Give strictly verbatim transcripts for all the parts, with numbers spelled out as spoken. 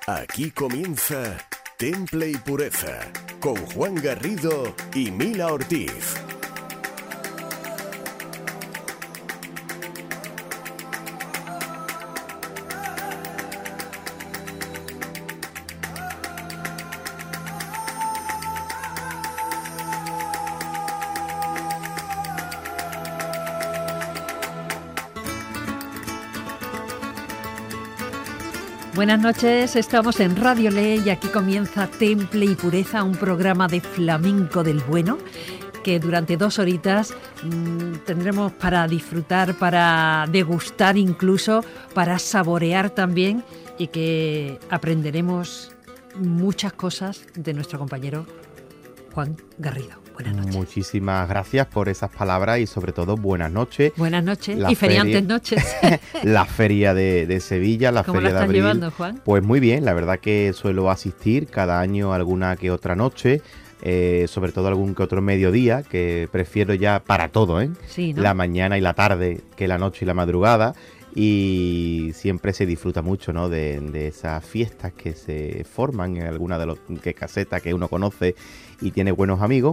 Aquí comienza Temple y Pureza, con Juan Garrido y Mila Ortiz. Buenas noches, estamos en Radio Le y aquí comienza Temple y Pureza, un programa de flamenco del bueno que durante dos horitas mmm, tendremos para disfrutar, para degustar incluso, para saborear también y que aprenderemos muchas cosas de nuestro compañero Juan Garrido. Buenas noches. Muchísimas gracias por esas palabras y sobre todo buenas noches. Buenas noches la y feriantes feria, noches. La feria de, de Sevilla, la ¿Cómo feria la de estás abril. llevando, Juan? Pues muy bien, la verdad que suelo asistir cada año alguna que otra noche, eh, sobre todo algún que otro mediodía, que prefiero ya para todo, ¿eh? Sí, ¿no? La mañana y la tarde que la noche y la madrugada. Y siempre se disfruta mucho, ¿no? de, de esas fiestas que se forman en alguna de las casetas que uno conoce y tiene buenos amigos,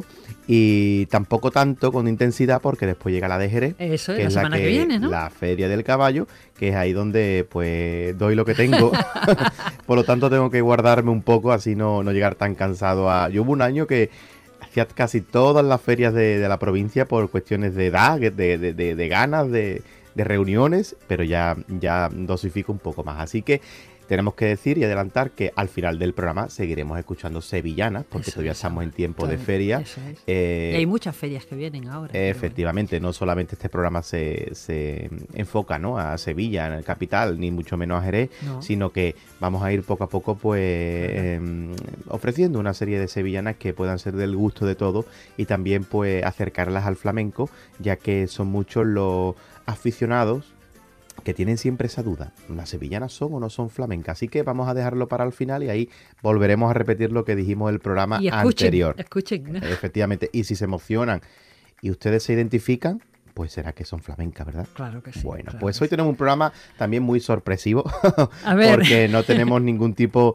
y tampoco tanto con intensidad porque después llega la de Jerez, Eso es, que la es la semana que, que viene, ¿no? la Feria del Caballo, que es ahí donde pues doy lo que tengo. Por lo tanto tengo que guardarme un poco, así no, no llegar tan cansado a... Yo hubo un año que hacía casi todas las ferias de, de la provincia por cuestiones de edad, de, de, de, de ganas, de... de reuniones, pero ya, ya dosifico un poco más. Así que tenemos que decir y adelantar que al final del programa seguiremos escuchando sevillanas, porque Eso, todavía eso. estamos en tiempo Todo, de feria. Eso es. Eh, y hay muchas ferias que vienen ahora. efectivamente, bueno. No solamente este programa se, se enfoca, ¿no?, a Sevilla, en el capital, ni mucho menos a Jerez, no. Sino que vamos a ir poco a poco pues eh, ofreciendo una serie de sevillanas que puedan ser del gusto de todos y también pues acercarlas al flamenco, ya que son muchos los aficionados que tienen siempre esa duda, ¿las sevillanas son o no son flamencas? Así que vamos a dejarlo para el final y ahí volveremos a repetir lo que dijimos en el programa y escuchen, anterior. Escuchen, ¿no? Efectivamente, y si se emocionan y ustedes se identifican, pues será que son flamencas, ¿verdad? Claro que sí. Bueno, claro pues que hoy sí. tenemos un programa también muy sorpresivo, a ver. porque no tenemos ningún tipo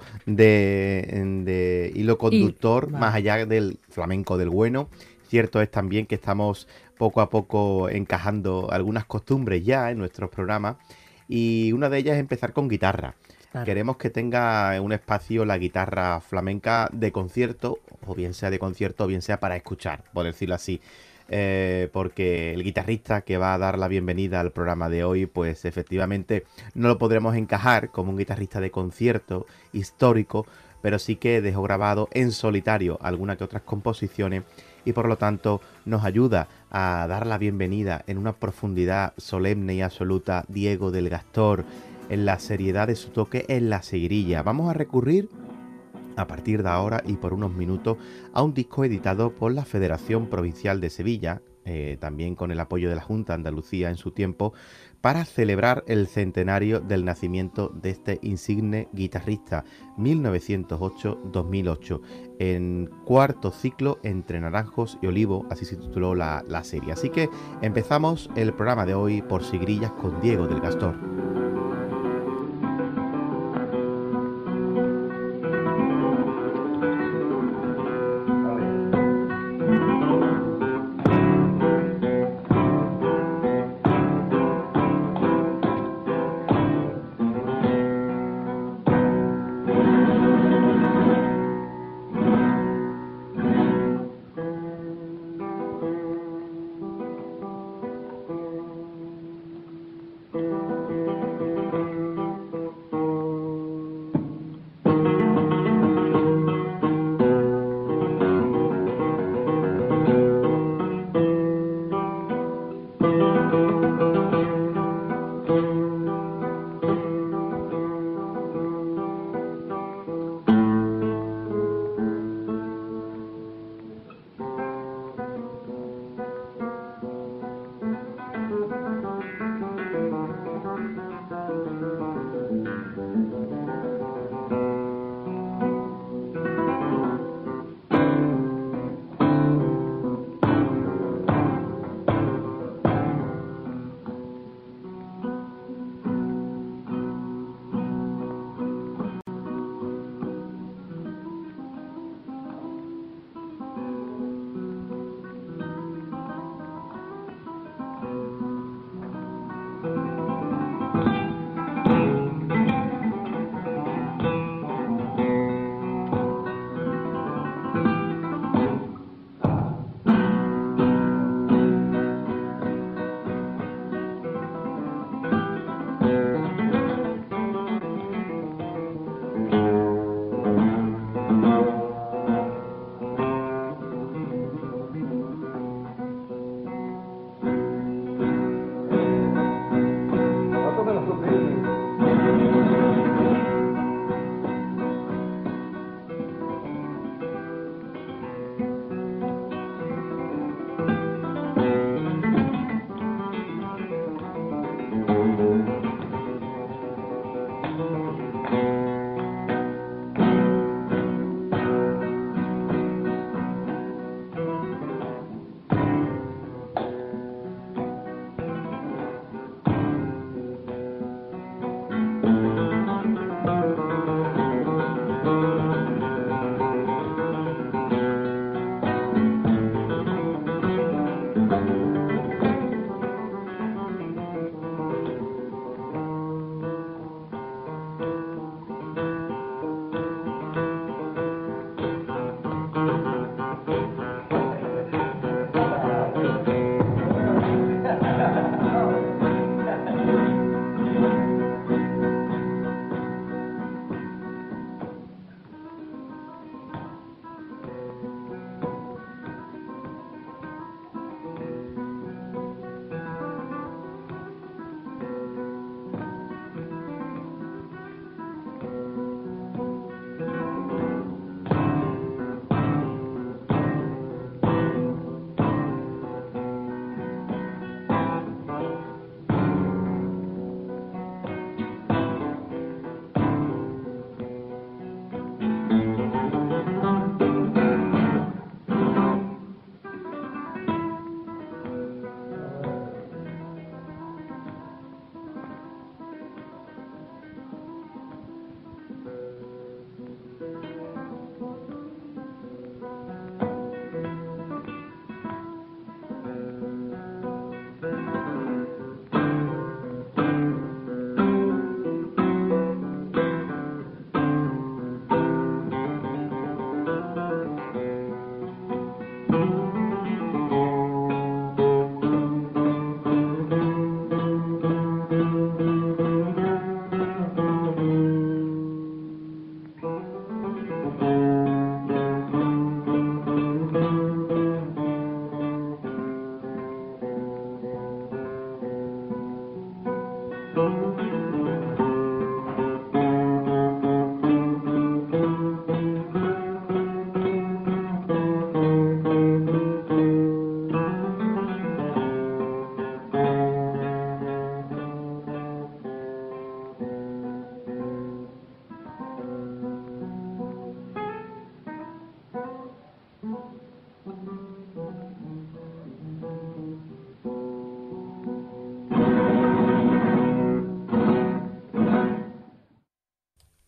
de, de hilo conductor y, más vale. allá del flamenco del bueno. Cierto es también que estamos poco a poco encajando algunas costumbres ya en nuestros programas, y una de ellas es empezar con guitarra. Claro. Queremos que tenga un espacio la guitarra flamenca de concierto, o bien sea de concierto o bien sea para escuchar, por decirlo así. Eh, porque el guitarrista que va a dar la bienvenida al programa de hoy, pues efectivamente no lo podremos encajar como un guitarrista de concierto histórico, pero sí que dejó grabado en solitario algunas que otras composiciones y por lo tanto nos ayuda a dar la bienvenida en una profundidad solemne y absoluta Diego del Gastor, en la seriedad de su toque en la seguirilla. Vamos a recurrir a partir de ahora y por unos minutos a un disco editado por la Federación Provincial de Sevilla, eh, también con el apoyo de la Junta de Andalucía en su tiempo, para celebrar el centenario del nacimiento de este insigne guitarrista, mil novecientos ocho a dos mil ocho, en cuarto ciclo Entre Naranjos y Olivo, así se tituló la, la serie. Así que empezamos el programa de hoy por Sigrillas con Diego del Gastor.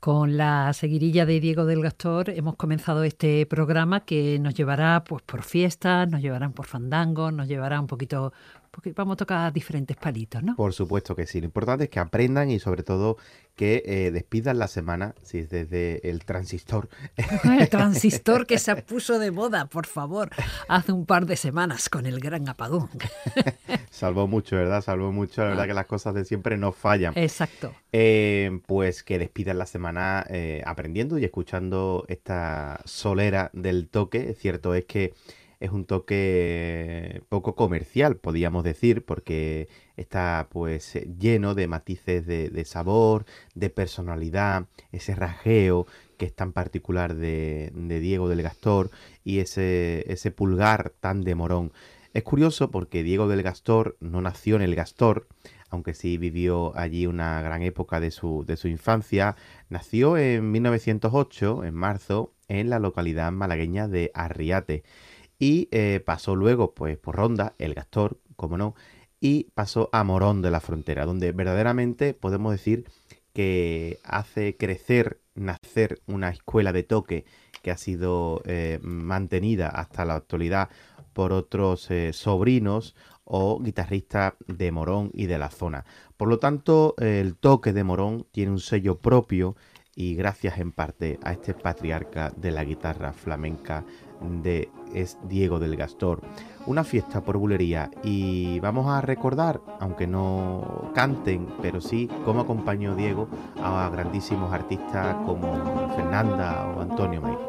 Con la seguirilla de Diego del Gastor hemos comenzado este programa que nos llevará pues por fiestas, nos llevarán por fandangos, nos llevará un poquito, porque vamos a tocar diferentes palitos, ¿no? Por supuesto que sí. Lo importante es que aprendan y sobre todo que eh, despidan la semana, si es desde el transistor. El transistor que se puso de moda, por favor, hace un par de semanas con el gran apagón. Salvó mucho, ¿verdad? Salvó mucho. La verdad que las cosas de siempre no fallan. Exacto. Eh, pues que despidan la semana eh, aprendiendo y escuchando esta solera del toque. Cierto es que es un toque poco comercial, podríamos decir, porque está pues lleno de matices de, de sabor, de personalidad, ese rajeo que es tan particular de, de Diego del Gastor y ese, ese pulgar tan de Morón. Es curioso porque Diego del Gastor no nació en el Gastor, aunque sí vivió allí una gran época de su, de su infancia. Nació en mil novecientos ocho, en marzo, en la localidad malagueña de Arriate. Y eh, pasó luego pues por Ronda, el Gastor, como no, y pasó a Morón de la Frontera, donde verdaderamente podemos decir que hace crecer, nacer una escuela de toque que ha sido eh, mantenida hasta la actualidad por otros eh, sobrinos o guitarristas de Morón y de la zona. Por lo tanto, eh, el toque de Morón tiene un sello propio y gracias en parte a este patriarca de la guitarra flamenca de es Diego del Gastor. Una fiesta por bulería y vamos a recordar, aunque no canten, pero sí cómo acompañó Diego a grandísimos artistas como Fernanda o Antonio Meira.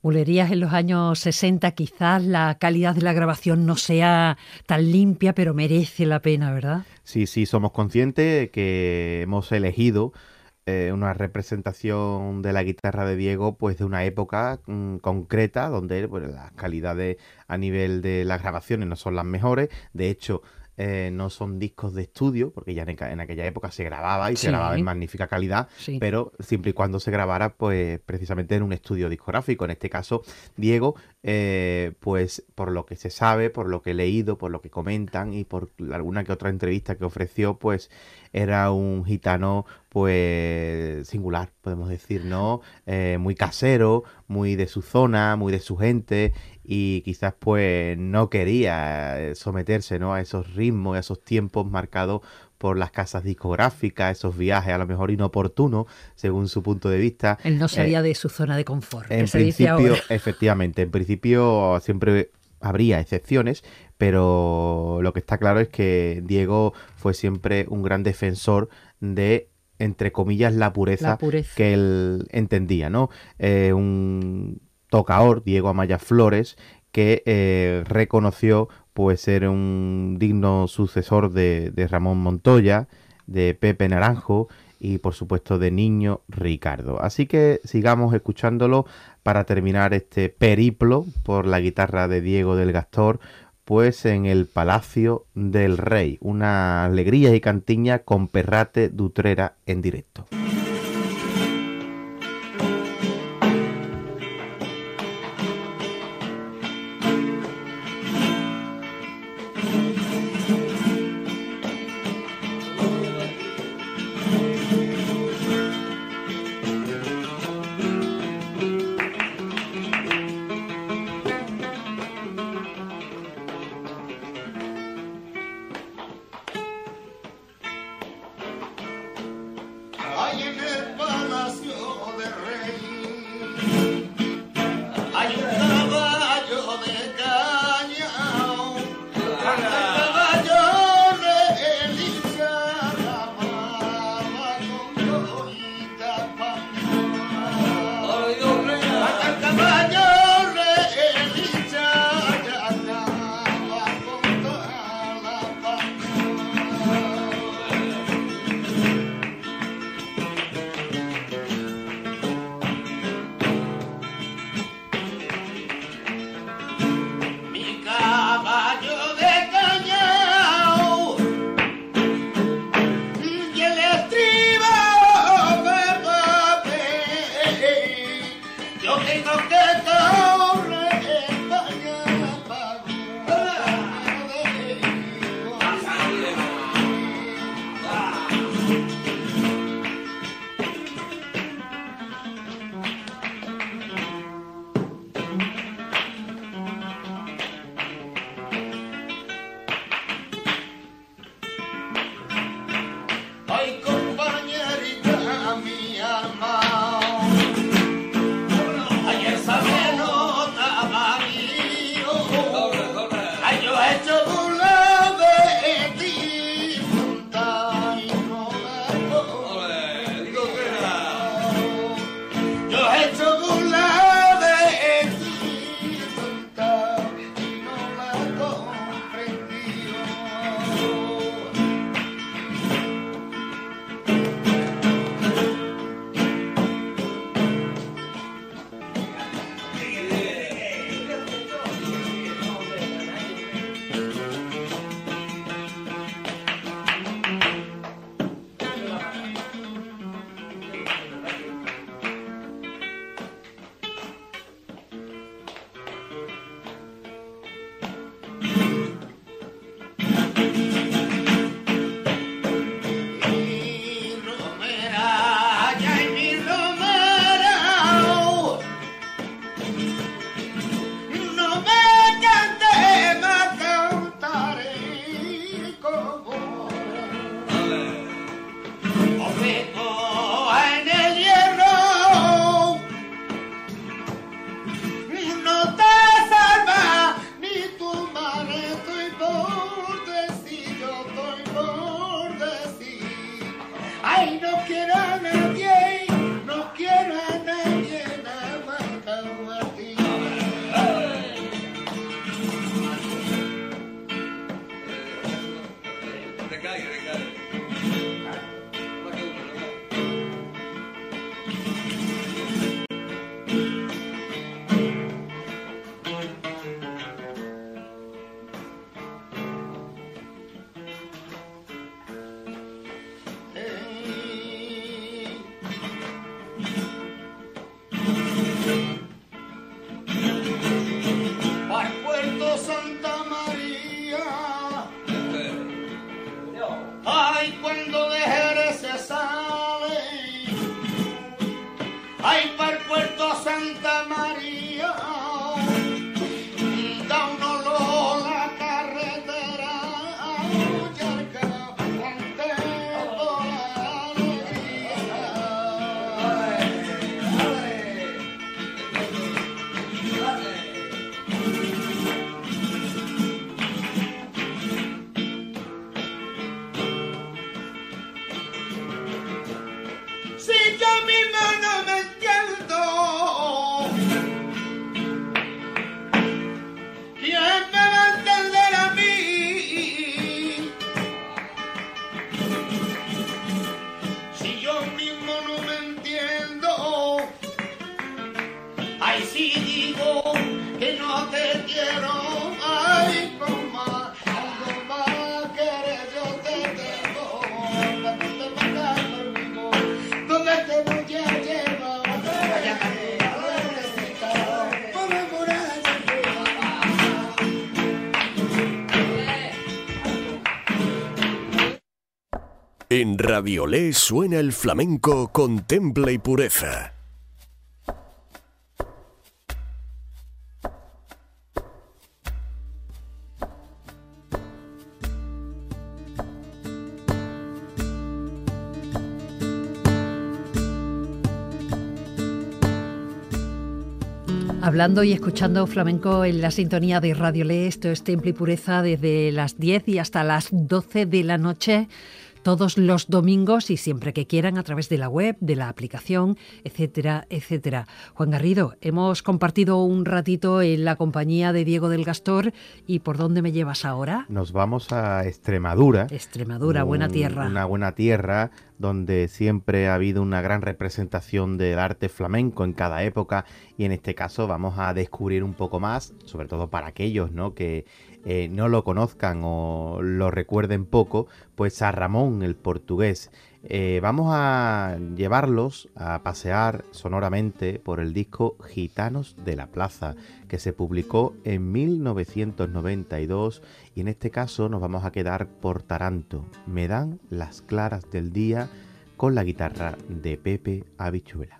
Bulerías en los años sesenta, quizás la calidad de la grabación no sea tan limpia, pero merece la pena, ¿verdad? Sí, sí, somos conscientes que hemos elegido eh, una representación de la guitarra de Diego, pues de una época mm, concreta, donde pues, las calidades a nivel de las grabaciones no son las mejores. De hecho, Eh, no son discos de estudio, porque ya en, en aquella época se grababa y Sí. se grababa en magnífica calidad, Sí. pero siempre y cuando se grabara, pues precisamente en un estudio discográfico. En este caso, Diego, eh, pues por lo que se sabe, por lo que he leído, por lo que comentan y por alguna que otra entrevista que ofreció, pues era un gitano pues singular, podemos decir, ¿no? Eh, muy casero, muy de su zona, muy de su gente, y quizás pues no quería eh, someterse, ¿no?, a esos ritmos, a esos tiempos marcados por las casas discográficas, esos viajes a lo mejor inoportunos, según su punto de vista. Él no salía Eh, de su zona de confort, en que se dice principio, ahora. efectivamente, en principio siempre habría excepciones, pero lo que está claro es que Diego fue siempre un gran defensor de, entre comillas, la pureza, La pureza. que él entendía, ¿no? Eh, un tocador, Diego Amaya Flores, que eh, reconoció pues ser un digno sucesor de, de Ramón Montoya, de Pepe Naranjo y por supuesto de Niño Ricardo. Así que sigamos escuchándolo para terminar este periplo por la guitarra de Diego del Gastor, pues en el Palacio del Rey, una alegría y cantiña con Perrate d'Utrera en directo. Hay en el Palacio del Rey, hay un caballo de caña, el caballo de Elisa, la baba con bonita paña. El caballo de Elisa, ya acaba con toda la paña. Mi caballo de cañao y el estribo de papel. Yo tengo que correr España para ay, compañerita mi alma, ay, esa menos ay, para el puerto Santa María, da un olor la carretera, Yarca, Monte, toda si yo mismo no me entiendo, ¿quién me va a entender a mí? Si yo mismo no me entiendo, ay, si digo que no te quiero, ay, como algo más querer yo te tengo, cuando te mandas conmigo, ¿dónde te voy a llevar? Allá En Raviolé suena el flamenco con temple y pureza. Hablando y escuchando flamenco en la sintonía de Radio Le, esto es Temple y Pureza desde las diez y hasta las doce de la noche, todos los domingos y siempre que quieran a través de la web, de la aplicación, etcétera, etcétera. Juan Garrido, hemos compartido un ratito en la compañía de Diego del Gastor y ¿por dónde me llevas ahora? Nos vamos a Extremadura. Extremadura, un, buena tierra. Una buena tierra donde siempre ha habido una gran representación del arte flamenco en cada época y en este caso vamos a descubrir un poco más, sobre todo para aquellos, ¿no?, que eh, no lo conozcan o lo recuerden poco, pues a Ramón el Portugués. Eh, vamos a llevarlos a pasear sonoramente por el disco Gitanos de la Plaza, que se publicó en mil novecientos noventa y dos y en este caso nos vamos a quedar por Taranto. Me dan las claras del día con la guitarra de Pepe Habichuela.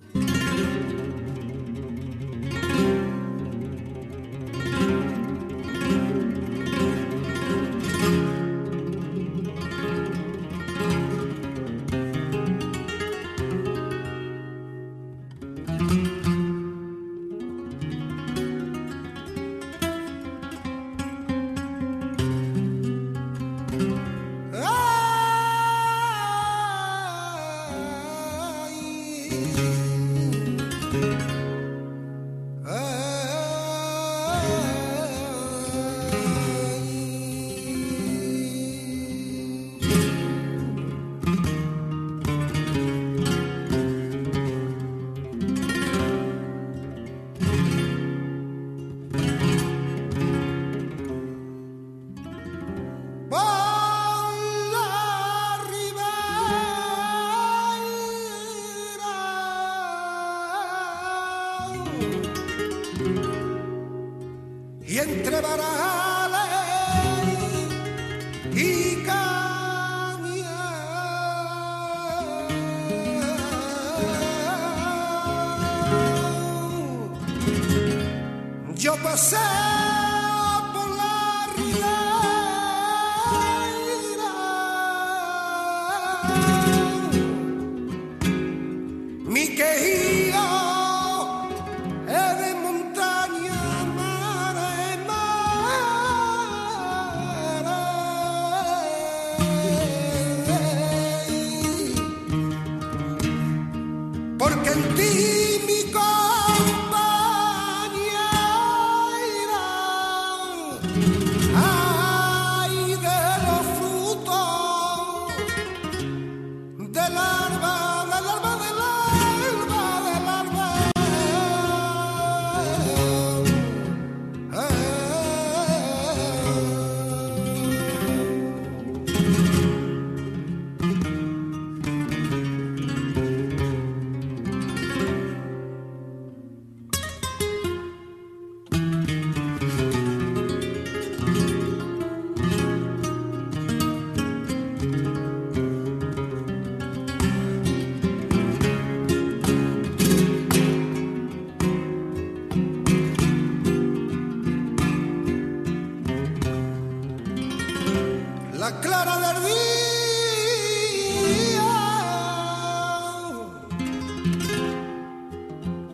Y entre varales y cañas yo pasé por la ribera, mi quejido es de montaña, mare, mare, porque en ti mi compañera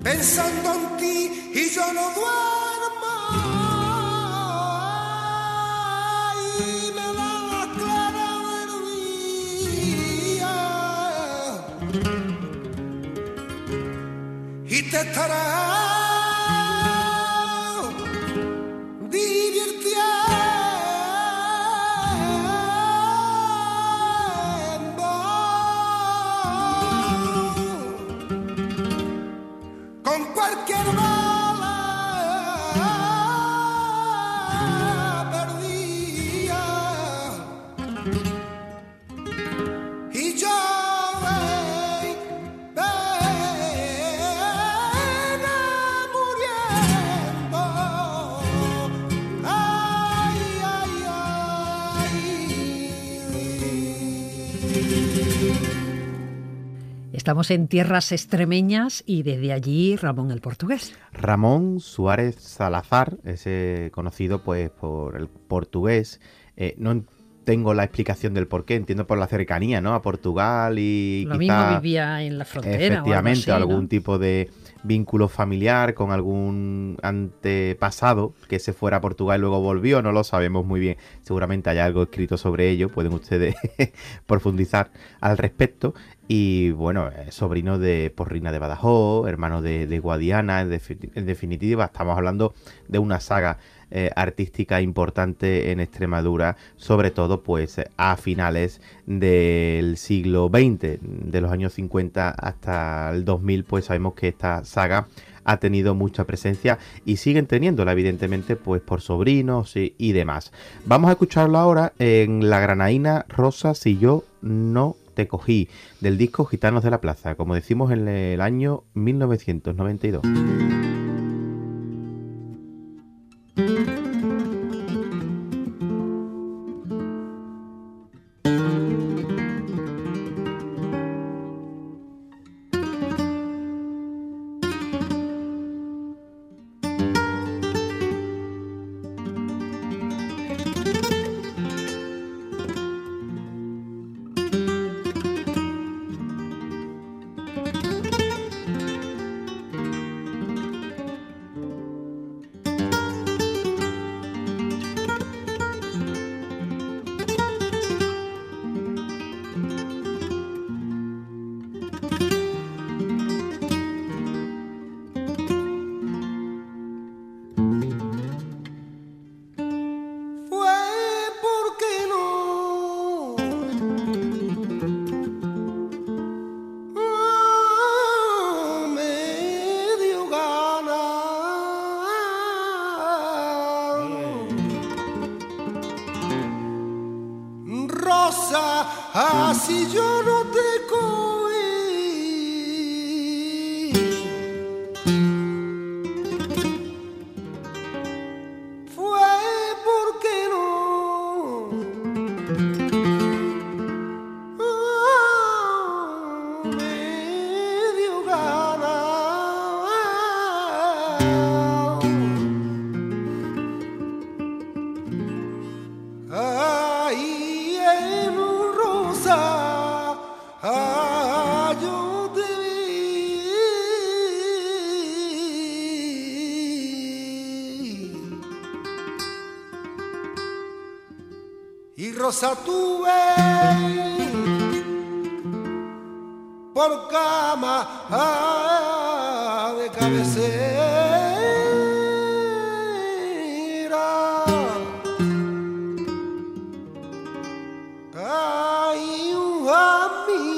pensando en ti y yo no duermo. Y me da la clara del día y te estará Estamos en tierras extremeñas y desde allí Ramón el Portugués. Ramón Suárez Salazar, ese conocido pues por el portugués. Eh, no tengo la explicación del por qué, entiendo por la cercanía, ¿no? A Portugal y Lo quizá, mismo vivía en la frontera. efectivamente, o algo así, algún ¿no? tipo de vínculo familiar con algún antepasado que se fuera a Portugal y luego volvió, no lo sabemos muy bien. Seguramente hay algo escrito sobre ello, pueden ustedes profundizar al respecto. Y bueno, eh, sobrino de Porrina de Badajoz, hermano de, de Guadiana, en, defi- en definitiva estamos hablando de una saga eh, artística importante en Extremadura, sobre todo pues a finales del siglo veinte, de los años cincuenta hasta el dos mil, pues sabemos que esta saga ha tenido mucha presencia y siguen teniéndola evidentemente pues por sobrinos y, y demás. Vamos a escucharlo ahora en La Granaína Rosa Si Yo No Te Cogí, del disco Gitanos de la Plaza, como decimos en el año mil novecientos noventa y dos. Así yo no te cogí, fue porque no ah, me dio gana. Ay, en un rosa, ah, yo te vi. Y rosa tuve por cama ah, de cabecera. Ay, a mí.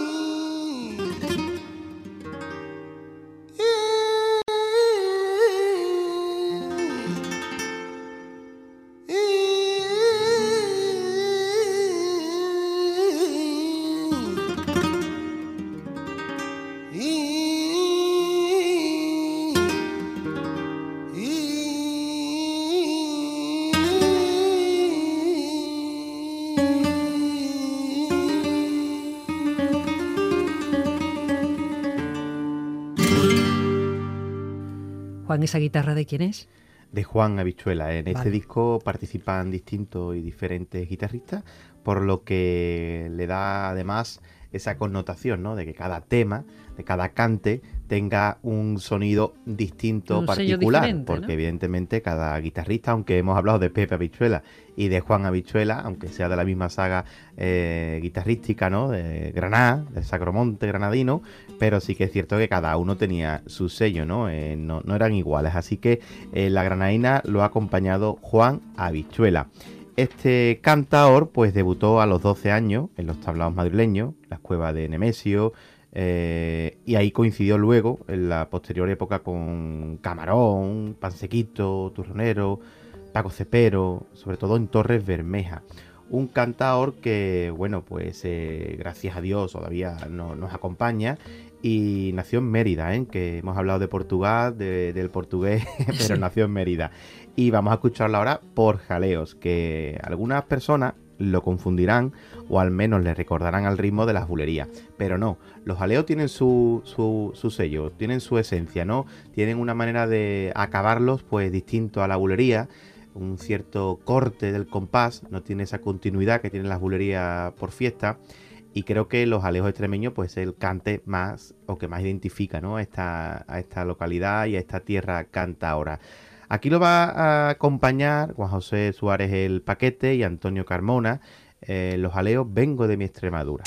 Juan, ¿esa guitarra de quién es? De Juan Habichuela. En este Vale. disco participan distintos y diferentes guitarristas, por lo que le da además esa connotación, ¿no? De que cada tema, de cada cante, tenga un sonido distinto, un particular, porque ¿no? evidentemente cada guitarrista, aunque hemos hablado de Pepe Habichuela y de Juan Habichuela, aunque sea de la misma saga eh, guitarrística, ¿no? De Granada, del Sacromonte granadino, pero sí que es cierto que cada uno tenía su sello, ¿no? Eh, no, no eran iguales, así que eh, la granadina lo ha acompañado Juan Habichuela. Este cantaor pues debutó a los doce años en los tablaos madrileños, las cuevas de Nemesio, eh, y ahí coincidió luego en la posterior época con Camarón, Pansequito, Turronero, Paco Cepero, sobre todo en Torres Bermejas. Un cantaor que, bueno, pues eh, gracias a Dios todavía no, nos acompaña y nació en Mérida, ¿eh? Que hemos hablado de Portugal, de, del portugués, pero nació en Mérida. Y vamos a escucharlo ahora por Jaleos, que algunas personas lo confundirán o al menos le recordarán al ritmo de las bulerías. Pero no, los jaleos tienen su, su, su sello, tienen su esencia, ¿no? Tienen una manera de acabarlos pues distinto a la bulería, un cierto corte del compás, no tiene esa continuidad que tienen las bulerías por fiesta. Y creo que los jaleos extremeños pues es el cante más o que más identifica, ¿no? a, esta, a esta localidad y a esta tierra cantaora. Aquí lo va a acompañar Juan José Suárez el Paquete y Antonio Carmona. Eh, los jaleos Vengo de mi Extremadura.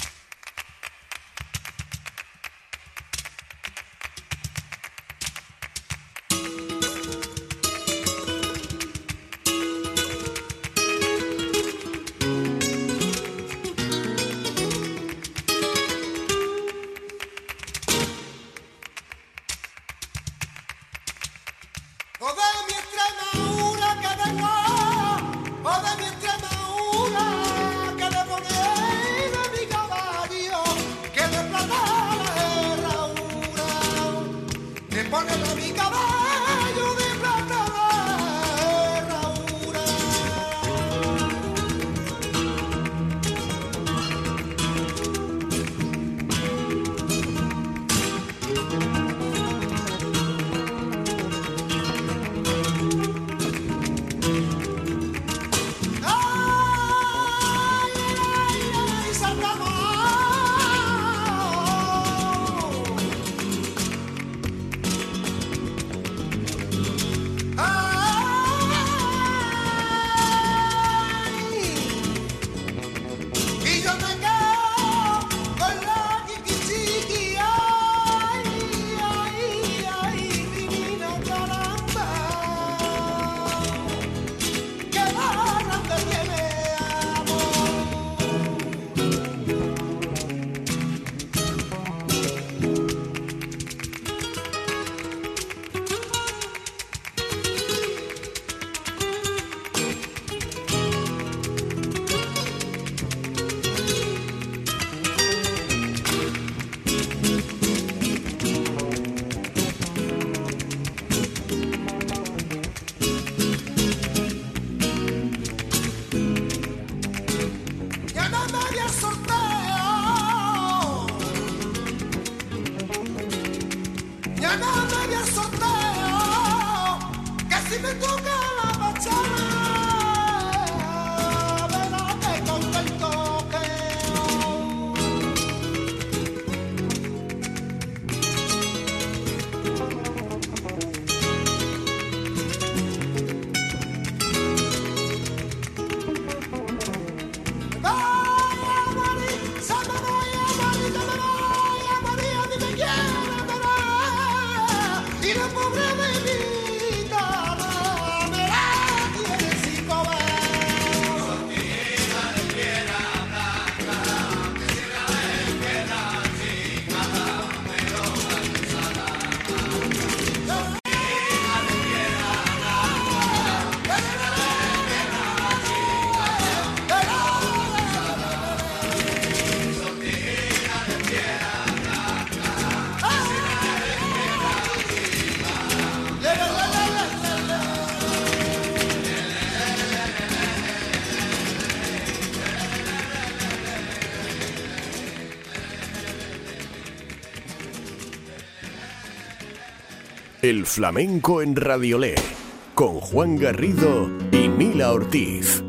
El flamenco en Radiolé, con Juan Garrido y Mila Ortiz.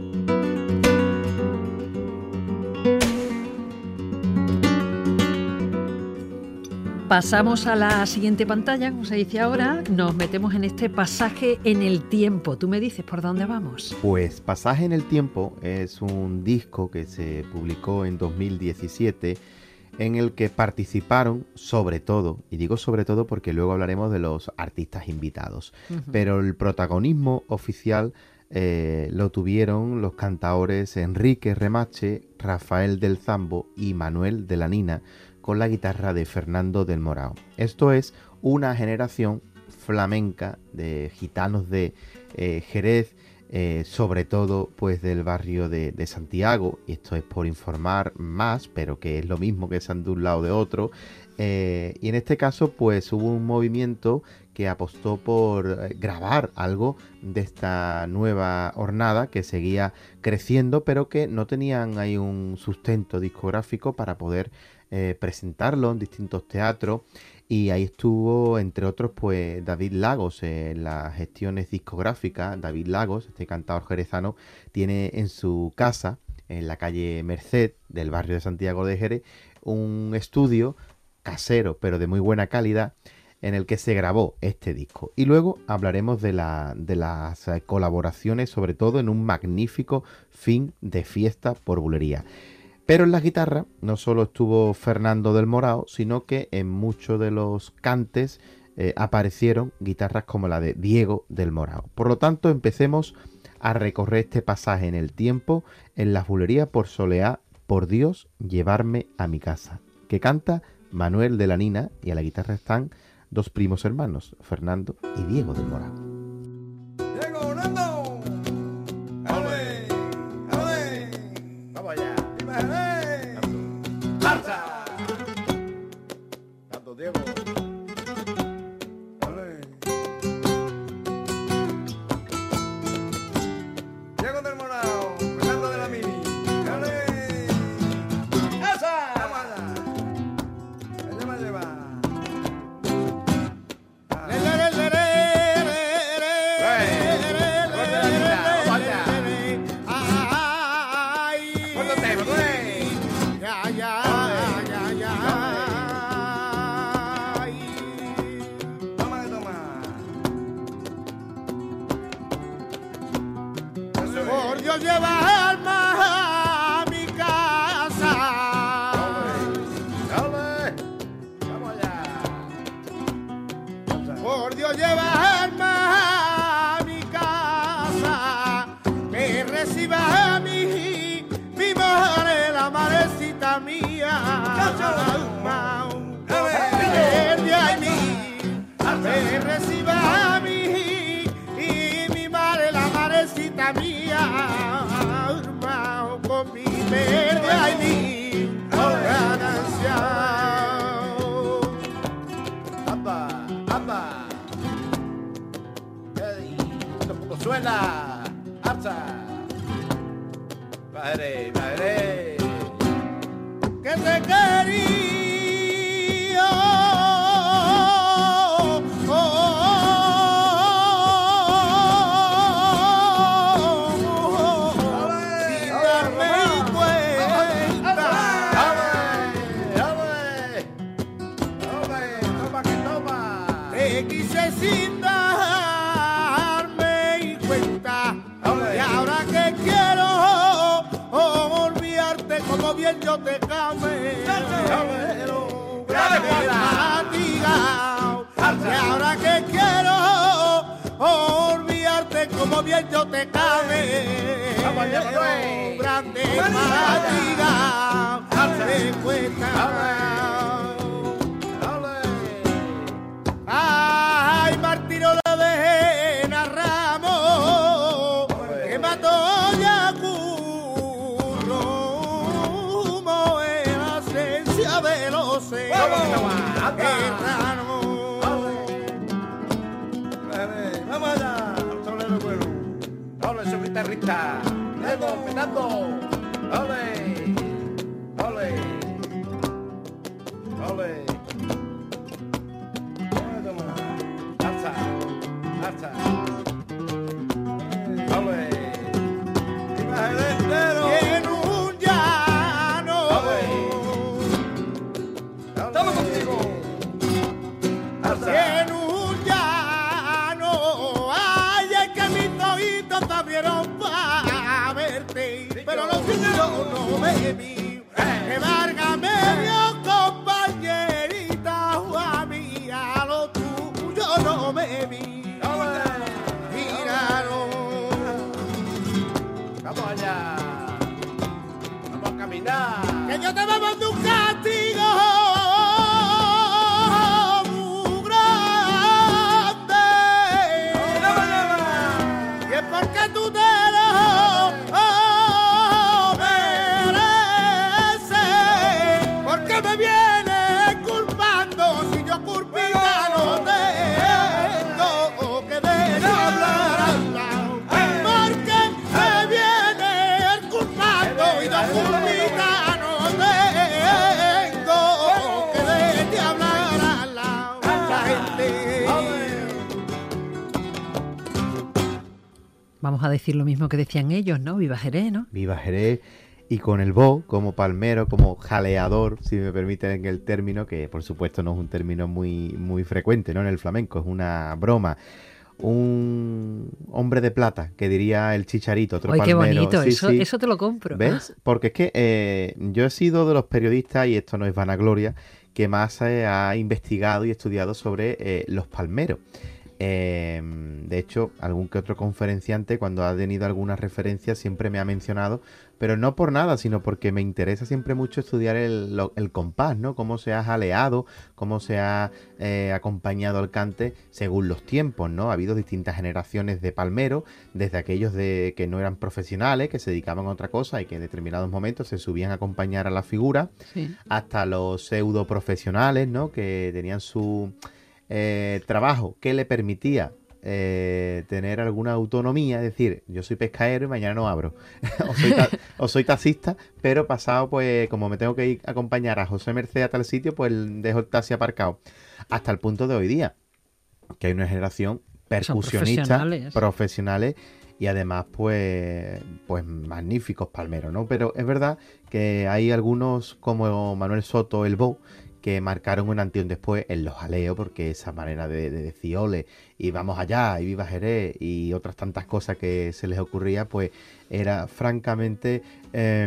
pasamos a la siguiente pantalla, como se dice ahora, nos metemos en este pasaje en el tiempo. ¿Tú me dices por dónde vamos? Pues Pasaje en el tiempo es un disco que se publicó en dos mil diecisiete en el que participaron sobre todo, y digo sobre todo porque luego hablaremos de los artistas invitados, uh-huh. pero el protagonismo oficial eh, lo tuvieron los cantaores Enrique Remache, Rafael del Zambo y Manuel de la Nina, con la guitarra de Fernando del Morao. Esto es una generación flamenca de gitanos de eh, Jerez, Eh, sobre todo pues del barrio de, de Santiago, y esto es por informar más, pero que es lo mismo que sean de un lado o de otro, eh, y en este caso pues hubo un movimiento que apostó por eh, grabar algo de esta nueva hornada que seguía creciendo, pero que no tenían ahí un sustento discográfico para poder eh, presentarlo en distintos teatros. Y ahí estuvo, entre otros, pues David Lagos en las gestiones discográficas. David Lagos, este cantador jerezano, tiene en su casa, en la calle Merced del barrio de Santiago de Jerez, un estudio casero, pero de muy buena calidad, en el que se grabó este disco. Y luego hablaremos de, la, de las colaboraciones, sobre todo en un magnífico fin de fiesta por bulería. Pero en la guitarra no solo estuvo Fernando del Morao, sino que en muchos de los cantes eh, aparecieron guitarras como la de Diego del Morao. Por lo tanto, empecemos a recorrer este pasaje en el tiempo en la bulería por Soleá, por Dios, llevarme a mi casa, que canta Manuel de la Nina, y a la guitarra están dos primos hermanos, Fernando y Diego del Morao. Diego, Nando. Diego. Dale. Diego del Morao, Fernando de la Mini. Dale. ¡Esa! Vamos allá. Lleva, lleva. Lleva alma a mi casa. Dale, dale. Vamos allá. Por Dios, lleva alma a mi casa. Que reciba a mí, mi madre, la madrecita mía. Que reciba a mí y mi madre, la madrecita mía. Con mi verde ahí, ganancia. ¡Amba! ¡Amba! ¡Ey! ¡Tampoco suena! ¡Arza! ¡Madre! ¡Madre! Que te quería. Bien yo te came, pero fatigado. Y ahora que quiero olvidarte, como bien yo te came, grande fatigado, me cuesta. Ay, Martino lo dejé narramos, que mató ya de los Vamos allá, al tablero bueno. Dale, su guitarrista. Dedo, Fernando. Dale. Dale. Dale. Alza. Alza. Dale. Imagen entero. En un llano. Estamos contigo. me vi, que valga medio compañerita, a mí a lo tuyo no me vi. Míralo. Vamos allá. Vamos a caminar. Que yo te voy a dar un castigo muy grande. Y es porque tú te lo mereces. Porque me vienes culpando si yo culpita no tengo que dejar hablar al lado. Porque me vienes culpando y yo culpita no tengo que dejar hablar al lado. La gente. Vamos a decir lo mismo que decían ellos, ¿no? Viva Jerez, ¿no? Viva Jerez. Y con el bo como palmero, como jaleador, si me permiten el término, que por supuesto no es un término muy, muy frecuente, ¿no? En el flamenco, es una broma. Un hombre de plata, que diría el Chicharito, otro Ay, qué palmero. bonito, Sí, eso, sí. eso te lo compro. ¿Ves? Porque es que eh, yo he sido de los periodistas, y esto no es vanagloria, que más eh, ha investigado y estudiado sobre eh, los palmeros. Eh, de hecho, algún que otro conferenciante, cuando ha tenido alguna referencia, siempre me ha mencionado, pero no por nada, sino porque me interesa siempre mucho estudiar el, lo- el compás, ¿no? Cómo se ha jaleado, cómo se ha eh, acompañado al cante según los tiempos, ¿no? Ha habido distintas generaciones de palmeros, desde aquellos de que no eran profesionales, que se dedicaban a otra cosa y que en determinados momentos se subían a acompañar a la figura, Sí. hasta los pseudo profesionales, ¿no? Que tenían su eh, trabajo que le permitía eh, tener alguna autonomía, es decir, yo soy pescadero y mañana no abro, o, soy ta- o soy taxista, pero pasado, pues, como me tengo que ir a acompañar a José Merced a tal sitio, pues dejo el taxi aparcado. Hasta el punto de hoy día, que hay una generación percusionistas, profesionales. profesionales, y además, pues, pues magníficos palmeros, ¿no? Pero es verdad que hay algunos, como Manuel Soto, el Bo, que marcaron un antes y un después en los jaleos, porque esa manera de, de decir ole y vamos allá y viva Jerez y otras tantas cosas que se les ocurría, pues era francamente eh,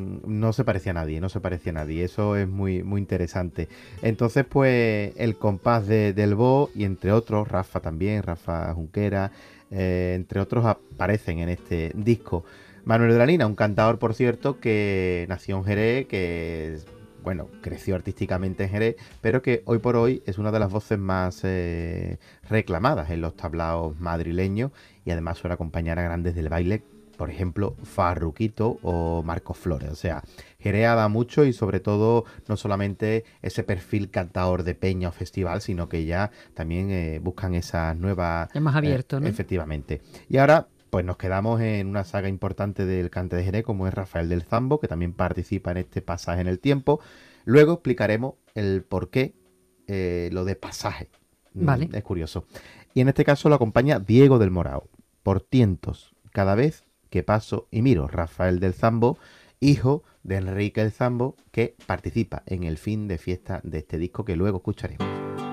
no se parecía a nadie, no se parecía a nadie. Eso es muy, muy interesante. Entonces, pues el compás de, del Bo, y entre otros, Rafa también, Rafa Junquera, eh, entre otros, aparecen en este disco. Manuel de la Lina, un cantador, por cierto, que nació en Jerez, que bueno, creció artísticamente en Jerez, pero que hoy por hoy es una de las voces más eh, reclamadas en los tablaos madrileños, y además suele acompañar a grandes del baile, por ejemplo, Farruquito o Marcos Flores. O sea, Jerez da mucho, y sobre todo no solamente ese perfil cantador de peña o festival, sino que ya también eh, buscan esas nuevas... Es más abierto, eh, ¿no? Efectivamente. Y ahora pues nos quedamos en una saga importante del cante de Jerez, como es Rafael del Zambo, que también participa en este pasaje en el tiempo. Luego explicaremos el por qué eh, lo de pasaje. Mm, Vale. Es curioso. Y en este caso lo acompaña Diego del Morao, por tientos, cada vez que paso y miro. Rafael del Zambo, hijo de Enrique el Zambo, que participa en el fin de fiesta de este disco que luego escucharemos.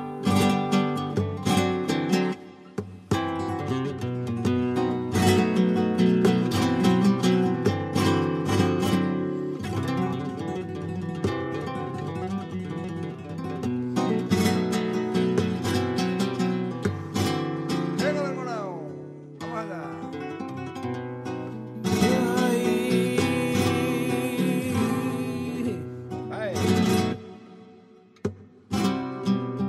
Diego del Morao. Vamos allá. Ay.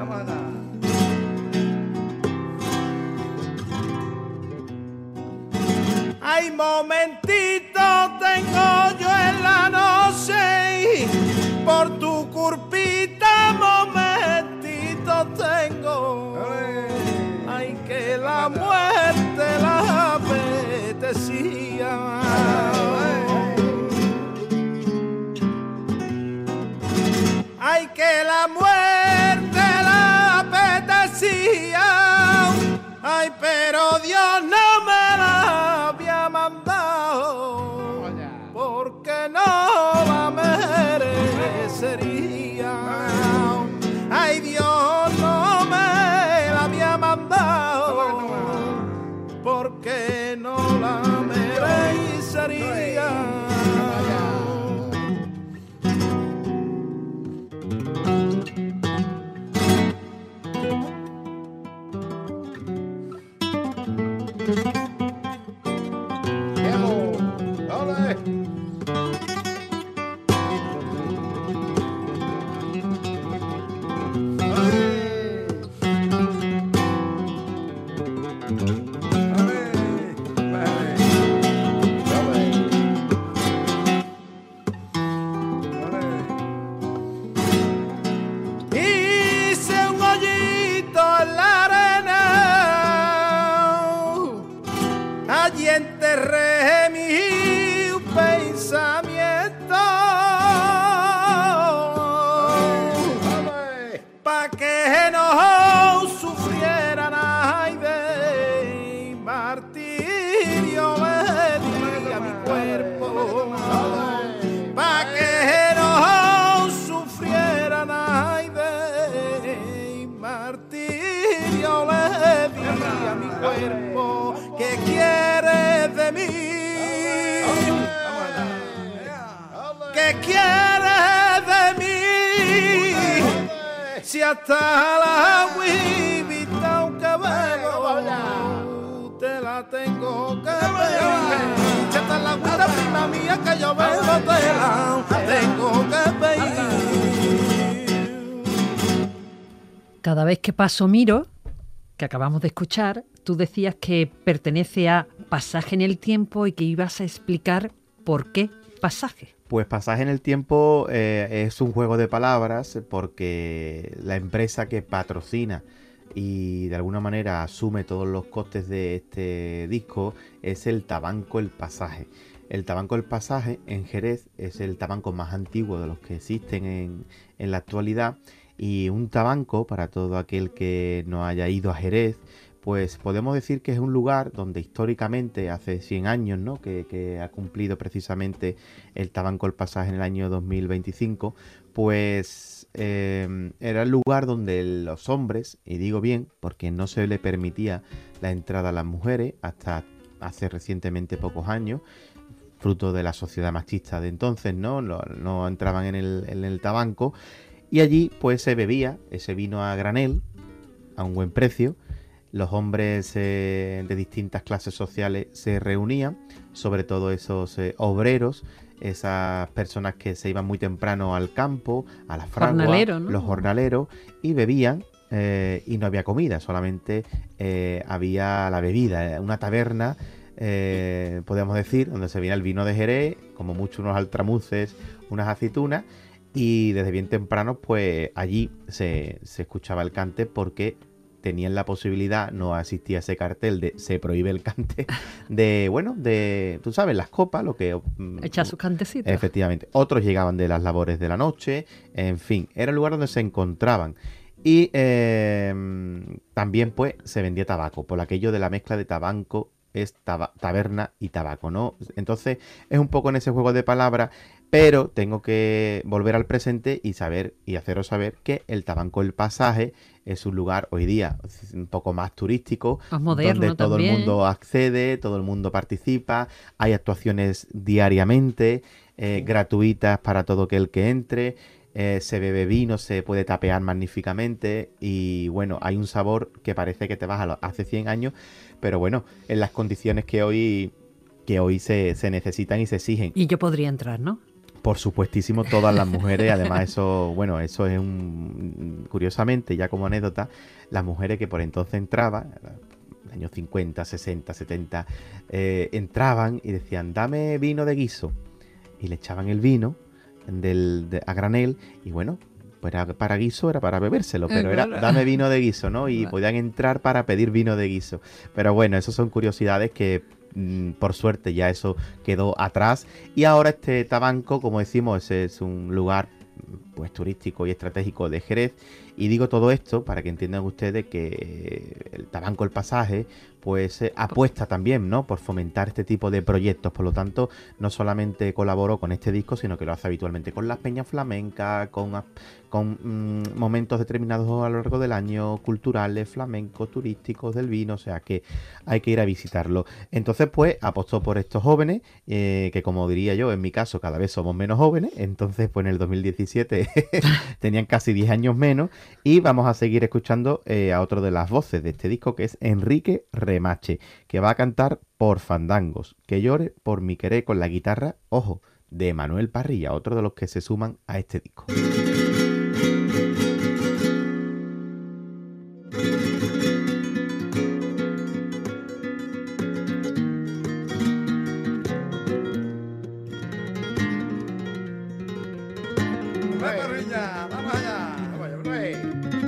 Vamos a dar. Hay momentitos tengo yo en la noche, por tu curpita momentitos tengo. Ay, que la muerte la apetecía. Ay, que la muerte la apetecía. Ay, pero Dios no me la había mandado, porque no la merecería. Ay, Dios no me la había mandado, porque no la merecería. Si hasta la huivita un cabello te la tengo que pedir. Si hasta la huivita prima mía que yo bebo te la tengo que pedir. Cada vez que paso miro, que acabamos de escuchar, tú decías que pertenece a Pasaje en el Tiempo y que ibas a explicar por qué pasaje. Pues Pasaje en el Tiempo eh, es un juego de palabras porque la empresa que patrocina y de alguna manera asume todos los costes de este disco es el Tabanco El Pasaje. El Tabanco El Pasaje en Jerez es el tabanco más antiguo de los que existen en, en la actualidad, y un tabanco, para todo aquel que no haya ido a Jerez, pues podemos decir que es un lugar donde históricamente, hace cien años, ¿no?, que, que ha cumplido precisamente el Tabanco El Pasaje en el año dos mil veinticinco, pues eh, era el lugar donde los hombres, y digo bien porque no se le permitía la entrada a las mujeres hasta hace recientemente pocos años, fruto de la sociedad machista de entonces, ¿no? No, no entraban en el, en el tabanco, y allí pues se bebía ese vino a granel a un buen precio. Los hombres eh, de distintas clases sociales se reunían, sobre todo esos eh, obreros, esas personas que se iban muy temprano al campo, a la fragua, Jornalero, ¿no? los jornaleros, y bebían, eh, y no había comida, solamente eh, había la bebida, una taberna, eh, podemos decir, donde se veía el vino de Jerez, como mucho unos altramuces, unas aceitunas, y desde bien temprano pues allí se, se escuchaba el cante, porque tenían la posibilidad, no existía ese cartel de se prohíbe el cante, de, bueno, de, tú sabes, las copas, lo que... Echar sus cantecitos. Efectivamente. Otros llegaban de las labores de la noche, en fin, era el lugar donde se encontraban. Y eh, también, pues, se vendía tabaco, por aquello de la mezcla de tabanco, es taba- taberna y tabaco, ¿no? Entonces, es un poco en ese juego de palabras, pero tengo que volver al presente y saber, y haceros saber que el Tabanco El Pasaje es un lugar hoy día un poco más turístico, más moderno, donde todo también. el mundo accede, todo el mundo participa, hay actuaciones diariamente, eh, gratuitas para todo aquel que entre, eh, se bebe vino, se puede tapear magníficamente, y bueno, hay un sabor que parece que te vas a lo- hace cien años, pero bueno, en las condiciones que hoy, que hoy se, se necesitan y se exigen. Y yo podría entrar, ¿no? Por supuestísimo, todas las mujeres, además eso, bueno, eso es un, curiosamente, ya como anécdota, las mujeres que por entonces entraban, años cincuenta, sesenta, setenta, eh, entraban y decían, dame vino de guiso, y le echaban el vino del, de, a granel, y bueno, pues era para guiso, era para bebérselo, pero era dame vino de guiso, ¿no? Y podían entrar para pedir vino de guiso. Pero bueno, eso son curiosidades que mmm, por suerte ya eso quedó atrás, y ahora este Tabanco, como decimos, ese es un lugar pues turístico y estratégico de Jerez. Y digo todo esto para que entiendan ustedes que el Tabanco El Pasaje pues eh, apuesta también, ¿no?, por fomentar este tipo de proyectos. Por lo tanto, no solamente colaboró con este disco, sino que lo hace habitualmente con las peñas flamencas, con, con mmm, momentos determinados a lo largo del año, culturales, flamencos, turísticos, del vino, o sea que hay que ir a visitarlo. Entonces, pues, apostó por estos jóvenes, eh, que como diría yo, en mi caso, cada vez somos menos jóvenes. Entonces, pues en el dos mil diecisiete tenían casi diez años menos, y vamos a seguir escuchando eh, a otro de las voces de este disco, que es Enrique Remache, que va a cantar Por Fandangos, que llore por mi querer, con la guitarra, ojo, de Manuel Parrilla, otro de los que se suman a este disco. Parrilla, vamos allá, vamos allá, otra vez.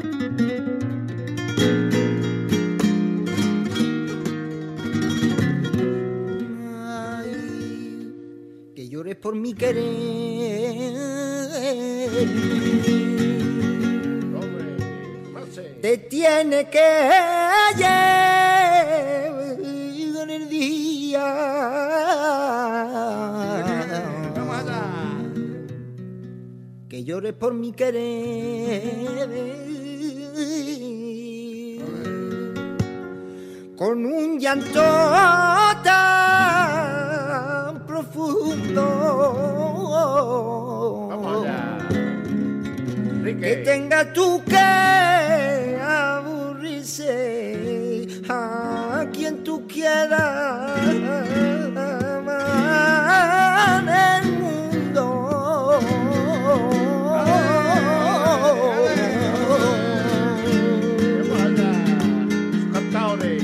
Que llores por mi querer, Hombre, pase. te tiene que llevar el día. Vamos allá. Que llores por mi querer, con un llanto tan profundo, Vamos allá. Enrique. que tenga tú que aburrirse a quien tú quieras amar en el mundo. Vamos allá. Cantadores.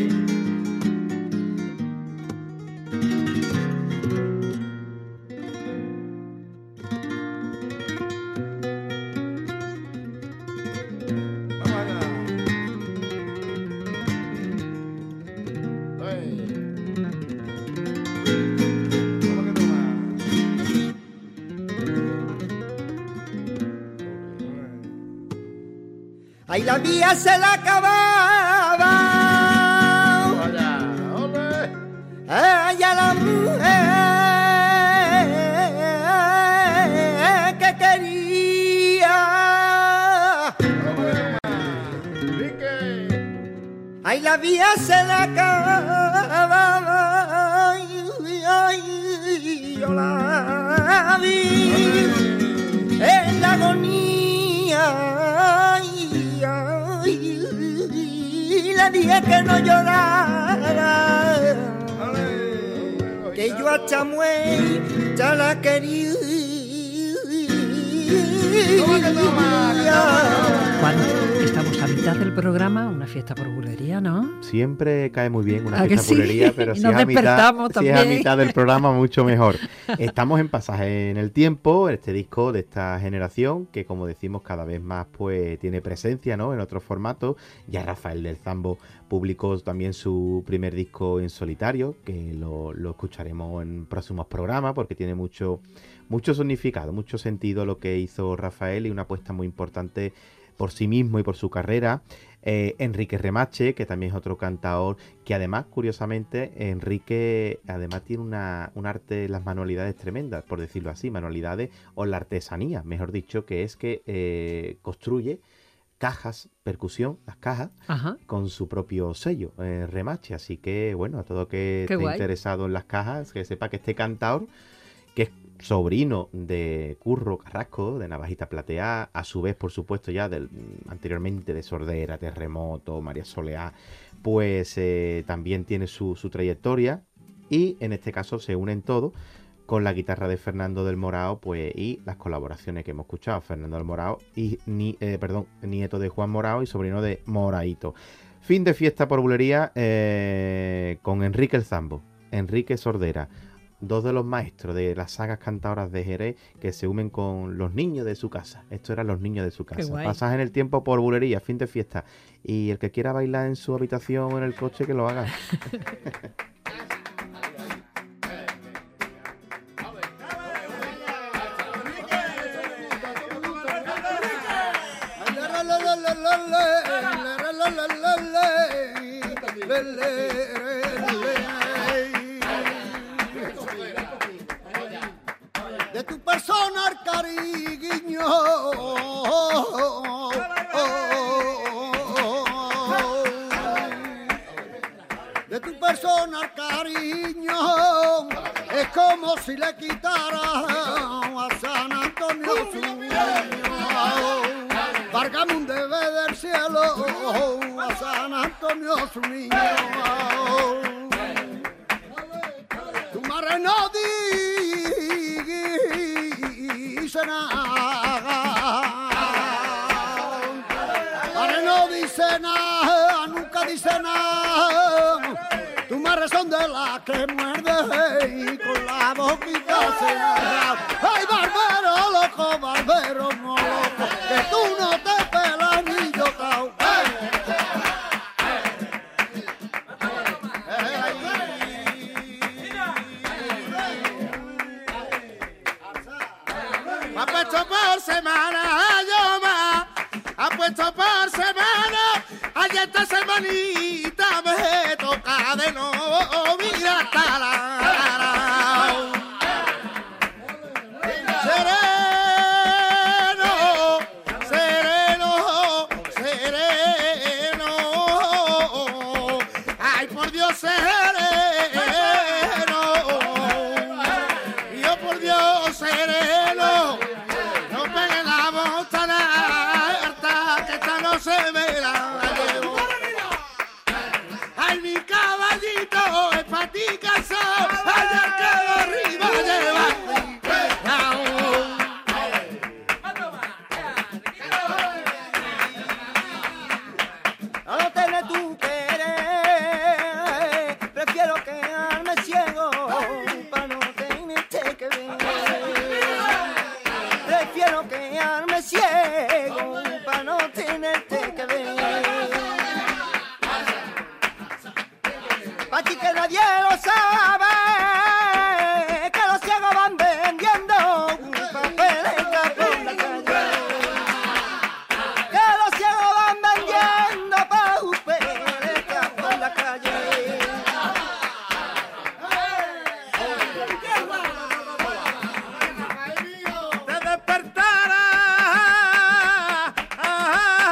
Vamos allá. Ay. Vamos que toma. Ay, la vía se la acababa. Vamos allá. Ole. Ella la mujer que quería. Enrique. Ay, la vía se la acababa. Ay, ay, yo la vi en la agonía. Ay, ay, le dije que no llorara, que yo a Chamuey ya la quería. Juan, estamos a mitad del programa, una fiesta por bulería, ¿no? Siempre cae muy bien una ¿A que fiesta sí? bulería, pero Y si nos es, a mitad, despertamos si es a también. mitad del programa, mucho mejor. Estamos en Pasaje en el Tiempo, este disco de esta generación, que como decimos cada vez más pues tiene presencia, ¿no?, en otros formatos. Ya Rafael del Zambo publicó también su primer disco en solitario, que lo, lo escucharemos en próximos programas, porque tiene mucho, mucho significado, mucho sentido lo que hizo Rafael, y una apuesta muy importante por sí mismo y por su carrera. Eh, Enrique Remache, que también es otro cantador, que además, curiosamente, Enrique además tiene una, un arte, las manualidades tremendas, por decirlo así, manualidades o la artesanía, mejor dicho, que es que eh, construye cajas, percusión, las cajas, Ajá. con su propio sello, eh, Remache. Así que, bueno, a todo que Qué esté guay. interesado en las cajas, que sepa que este cantador, que es sobrino de Curro Carrasco, de Navajita Plateada, a su vez, por supuesto, ya del anteriormente de Sordera, Terremoto, María Soleá, pues eh, también tiene su, su trayectoria, y en este caso se unen todos con la guitarra de Fernando del Morao, pues, y las colaboraciones que hemos escuchado, Fernando del Morao y ni, eh, perdón, nieto de Juan Morao y sobrino de Moraito. Fin de fiesta por bulería eh, con Enrique el Zambo, Enrique Sordera, dos de los maestros de las sagas cantadoras de Jerez que se unen con los niños de su casa. Estos eran los niños de su casa. Pasas en el tiempo por bulería, fin de fiesta. Y el que quiera bailar en su habitación o en el coche, que lo haga. De tu persona al cariño, de tu persona al cariño, es como si le quitara a San Antonio su niño. Válgame un debe del cielo a San Antonio su niño. Tu madre no dice nada, madre no dice nada, nunca dice nada. Tu madre son de las que muerde y con la boquita cerrada. Ay, barbero, loco, barbero, no loco, que tú no te pelas ni yo cao. Ha puesto por semana, yo más, ha puesto por semana, allá esta semanita me toca de nuevo, mira hasta la sereno, sereno, sereno, ay por Dios sereno, yo por Dios sereno. Se me